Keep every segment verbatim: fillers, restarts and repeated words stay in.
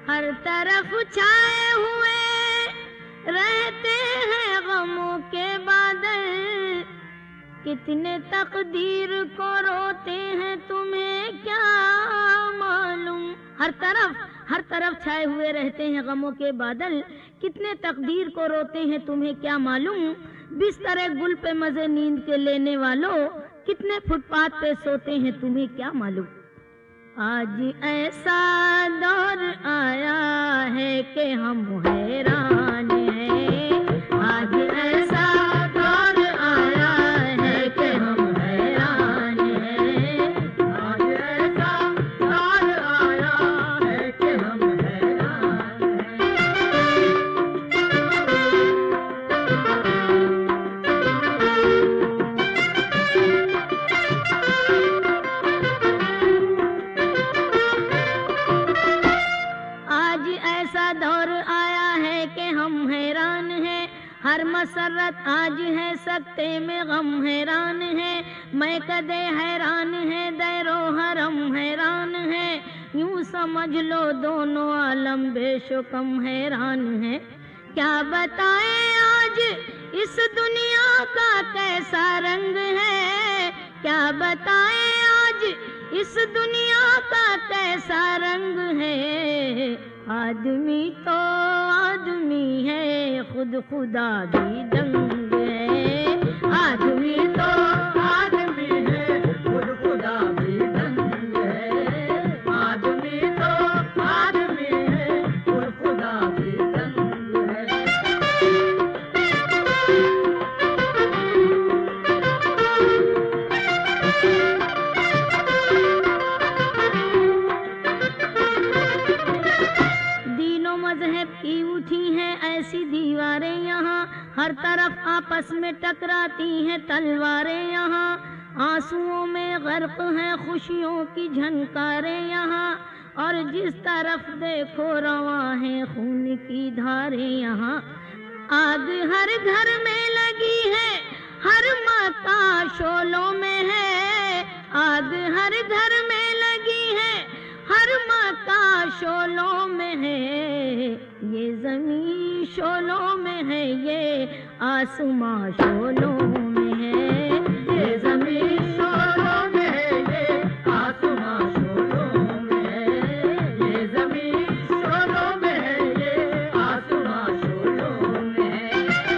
हर तरफ छाए हुए रहते हैं गमों के बादल, कितने तकदीर को रोते हैं तुम्हें क्या मालूम। हर तरफ हर तरफ छाए हुए रहते हैं गमों के बादल, कितने तकदीर को रोते हैं तुम्हें क्या मालूम। बिस्तर गुल पे मजे नींद के लेने वालों, कितने फुटपाथ पे सोते हैं तुम्हें क्या मालूम। आज ऐसा दौर आया है कि हम हैरान हैं, आज ऐसा दौर आया है कि हम हैरान हैं, आज ऐसा दौर आया है कि हम हैरान हर मसरत आज है सकते में गम हैरान है, मैं कदे हैरान है दैरो हरम हैरान है, यूं समझ लो दोनों आलम बेशुकम हैरान है। क्या बताएं आज इस दुनिया का कैसा रंग है, क्या बताएं आज इस दुनिया का कैसा रंग है। आदमी तो आदमी है खुद खुदा भी दंग है, आदमी तो आदमी है खुद खुदा भी दंग है, आदमी तो आदमी है खुद खुदा भी दंग है। दीनों मजहब की उठी हैं ऐसी दीवारें यहाँ, हर तरफ आपस में टकराती हैं तलवारें यहाँ, आंसुओं में गर्क हैं खुशियों की झनकारें यहाँ, और जिस तरफ देखो रवा है खून की धारें यहाँ। आग हर घर में लगी है हर माँ का शोलों में है, आग हर घर में लगी है हर माँ का शोलों में है, ये ज़मीं शोलों में है ये आसमां शोलों में है, ये ज़मीं शोलों में है ये आसमां शोलों में है, ये ज़मीं शोलों में है ये आसमां शोलों में है।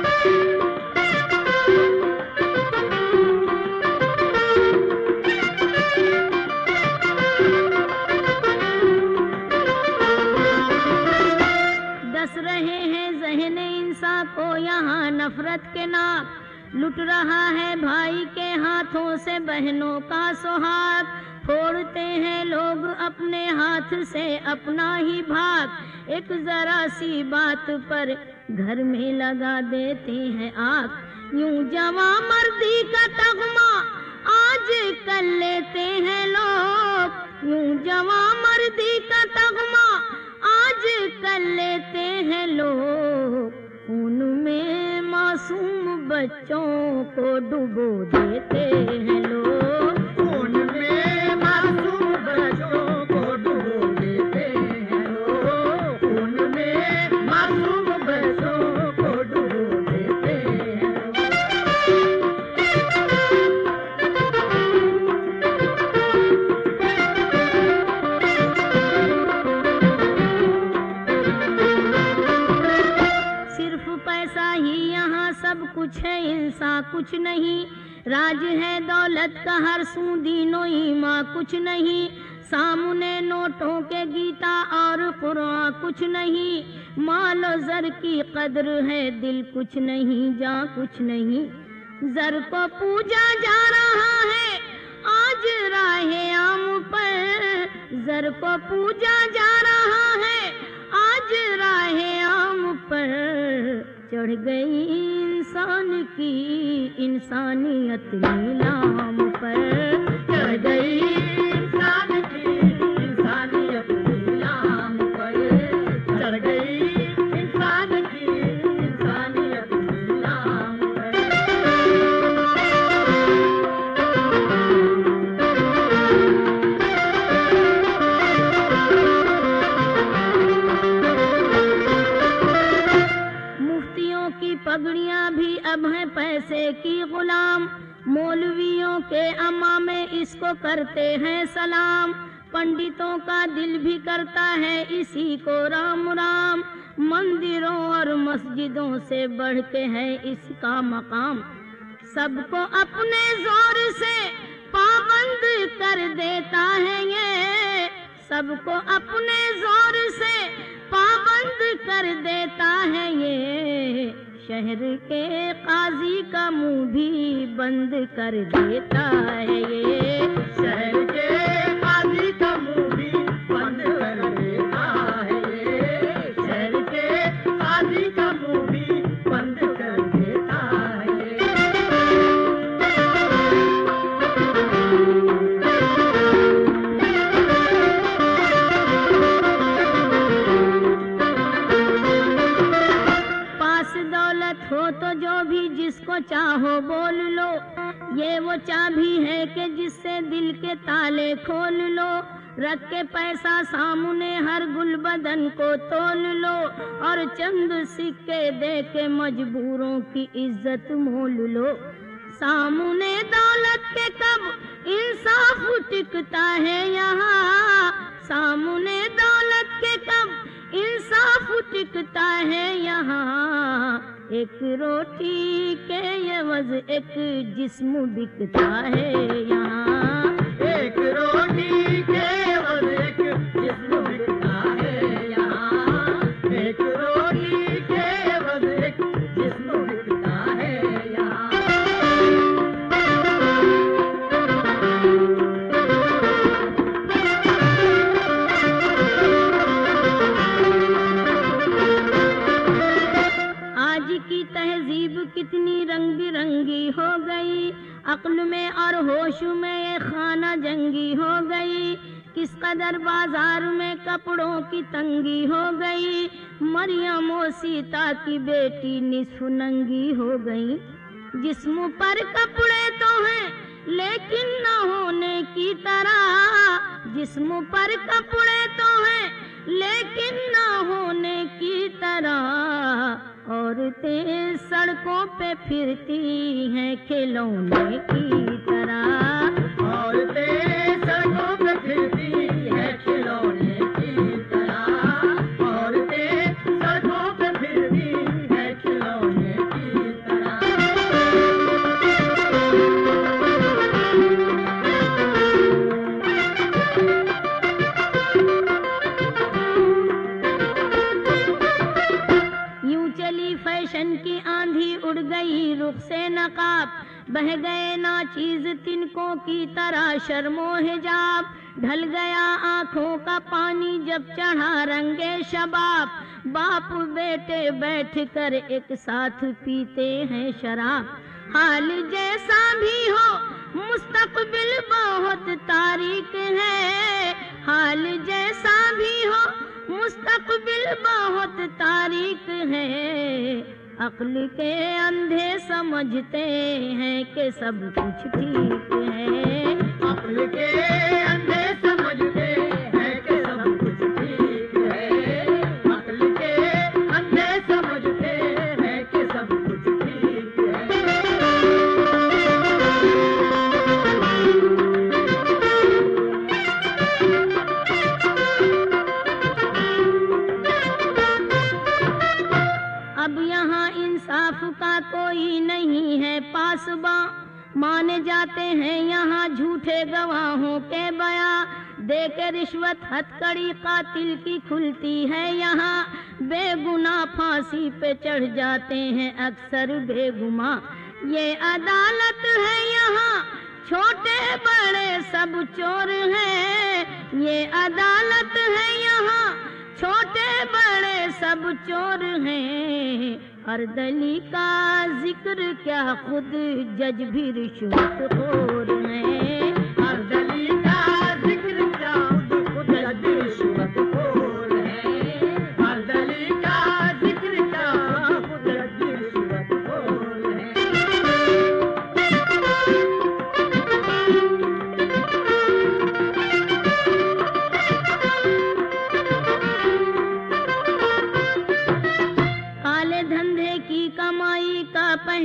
रहे हैं ज़हन इंसान को यहाँ नफरत के नाक, लुट रहा है भाई के हाथों से बहनों का सुहाग, फोड़ते हैं लोग अपने हाथ से अपना ही भाग, एक जरा सी बात पर घर में लगा देते हैं आग। यूं जवां मर्दी का तगमा आज कल लेते हैं लोग, यूं जवां मर्दी का तगमा आज कल लेते हैं लोग, खून में मासूम बच्चों को डुबो देते हैं लोग, खून में मासूम बच्चों को डुबो देते हैं लोग, खून में मासूम बच्चों को डुबो देते हैं सब कुछ है इंसान कुछ नहीं, राज है दौलत का हर सू दीनो ईमान कुछ नहीं, सामने नोटों के गीता और कुरान कुछ नहीं, मालो जर की कद्र है दिल कुछ नहीं जा कुछ नहीं, जर को पूजा जा रहा है आज राहे आम पर, जर को पूजा जा रहा है आज राहे आम पर, चढ़ गई इंसान की इंसानियत नीलाम पर, चढ़ गई इंसान की इंसानियत नीलाम पर, चढ़ गई इंसान की इंसानियत नीलाम पर। काले की गुलाम। मौलवियों के अम्मा में इसको करते हैं सलाम। पंडितों का दिल भी करता है इसी को राम राम। मंदिरों और मस्जिदों से बढ़ के है इसका मकाम। सबको अपने जोर से पाबंद कर देता है ये, सबको अपने जोर से पाबंद कर देता है ये। शहर के काजी का मुंह भी बंद कर देता है ये। शहर के काजी का मुंह भी बंद कर देता है ये। शहर के काजी का मुंह भी बंद कर देता है ये। पास दौलत हो तो जो भी जिसको चाहो बोल लो, ये वो चाबी है कि जिससे दिल के ताले खोल लो। रख के पैसा सामने हर गुलबदन को तोल लो, और चंद सिक्के दे के मजबूरों की इज्जत मोल लो। सामने दौलत के कब इंसाफ टिकता है यहाँ, सामने दौलत के कब इंसाफ टिकता है यहाँ। एक रोटी के एवज एक जिस्म बिकता है यहाँ। एक रोटी के एवज एक जिस्म बिकता है यहाँ। एक रोटी के एवज एक जिस्म बिकता है यहाँ। की तहजीब कितनी रंग बिरंगी हो गई, अक्ल में और होश में ये खाना जंगी हो गई। किस कदर बाजार में कपड़ों की तंगी हो गई, मरियम और सीता की बेटी निस्फ नंगी हो गई। जिस्म पर कपड़े तो हैं लेकिन न होने की तरह, जिस्म पर कपड़े तो हैं लेकिन न होने की तरह। औरतें सड़कों पे फिरती हैं खिलौने की तरह। औरतें सड़कों पे फिरती हैं खिलौने की तरह। औरतें सड़कों पे फिरती हैं खिलौने की तरह। फैशन की आंधी उड़ गई रुख से नकाब, बह गए ना चीज तिनकों की तरह शर्मो हिजाब। ढल गया आंखों का पानी जब चढ़ा रंगे शबाब, बाप बेटे बैठ कर एक साथ पीते हैं शराब। हाल जैसा भी हो मुस्तकबिल बहुत तारीक है, हाल जैसा भी हो मुस्तकबिल बहुत तारीक है। अक्ल के अंधे समझते हैं कि सब कुछ ठीक है। अक्ल के अंधे समझते हैं कि सब कुछ ठीक है। अक्ल के अंधे समझते हैं कि सब कुछ ठीक है। अब यहाँ इंसाफ का कोई नहीं है पासबा, माने जाते हैं यहाँ झूठे गवाहों के बयां। दे के रिश्वत हथकड़ी कातिल की खुलती है यहाँ, बेगुनाह फांसी पे चढ़ जाते हैं अक्सर बेगुमा। ये अदालत है यहाँ छोटे बड़े सब चोर हैं, ये अदालत है यहाँ छोटे बड़े सब चोर हैं। अर्दली का जिक्र क्या खुद जज भी रिश्वतखोर हैं। अर्दली का जिक्र क्या खुद जज रिश्वतखोर हैं। अर्दली का जिक्र क्या खुद जज रिश्वतखोर हैं।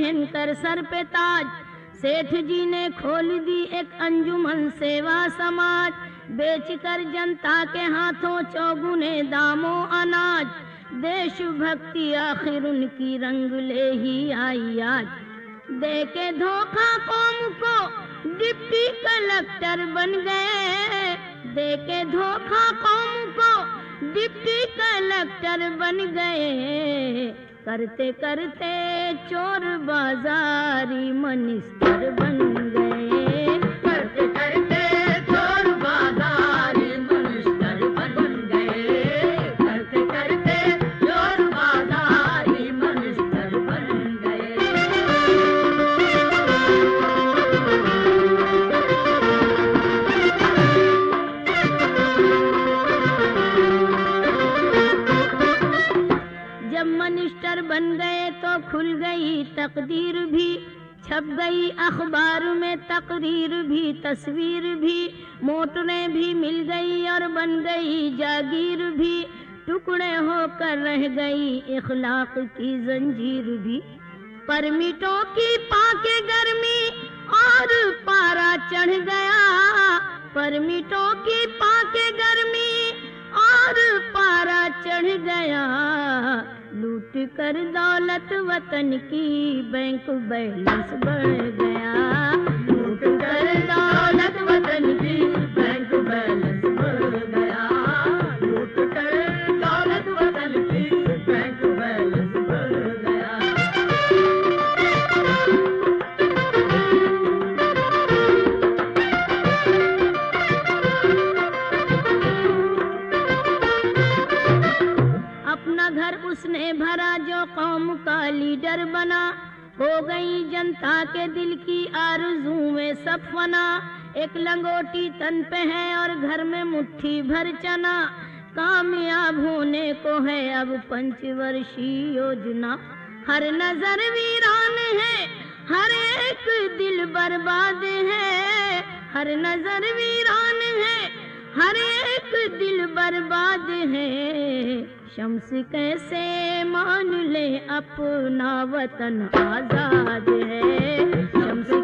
पहन कर सर पे ताज, सेठ जी ने खोल दी एक अंजुमन सेवा समाज, बेचकर जनता के हाथों चौगुने दामों अनाज, देशभक्ति आखिर उनकी रंग ले ही आई आज। दे के धोखा कौम को डिप्टी कलेक्टर बन गए, दे के धोखा कौम को डिप्टी कलेक्टर बन गए, करते करते चोर बाजारी मिनिस्टर बन गए, करते करते चोर बाजारी मिनिस्टर बन गए, करते करते चोर बाजारी मिनिस्टर बन गए। जब मिनिस्टर बन गए तो खुल गई तकदीर भी, छप गई अखबार में तकरीर भी, तस्वीर भी, मोटरें भी मिल गई और बन गई जागीर भी, टुकड़े होकर रह गई इखलाक की जंजीर भी। परमिटों की पाके गर्मी और पारा चढ़ गया, परमिटों की पाके गर्मी और पारा चढ़ गया, लूट कर दौलत वतन की बैंक बैलेंस बढ़ गया, लूट कर दौलत वतन की बैंक बैलेंस बढ़ गया, लूट कर दौलत वतन की बैंक बैलेंस बढ़ गया। अपना घर उसने भरा जो कौम का लीडर बना, हो गई जनता के दिल की आरज़ूएं सब फना, एक लंगोटी तन पे है और घर में मुट्ठी भर चना, कामयाब होने को है अब पंचवर्षीय योजना। हर नजर वीरान है, हर एक दिल बर्बाद है, हर नजर वीरान है, हर एक दिल बर्बाद है, शम्स कैसे मान ले अपना वतन आजाद है, शम्स